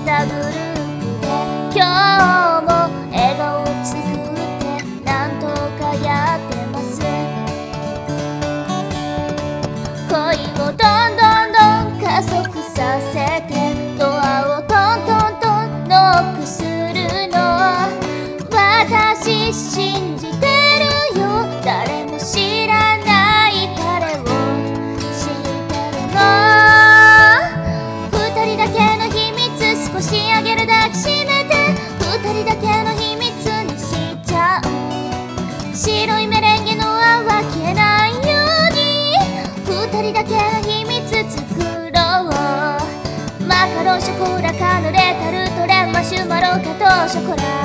なグループで今日も笑顔を作ってなんとかやってます。恋をどんどん加速させてドアをトントントンノックするの。私信じてるよ、誰も知らない彼を知ってるの。二人だけの秘密少しあげる抱きしめて二人だけの秘密にしちゃおう。白いメレンゲの泡消えないように二人だけの秘密作ろう。マカロンショコラカヌレタルトレマシュマロガトーショコラ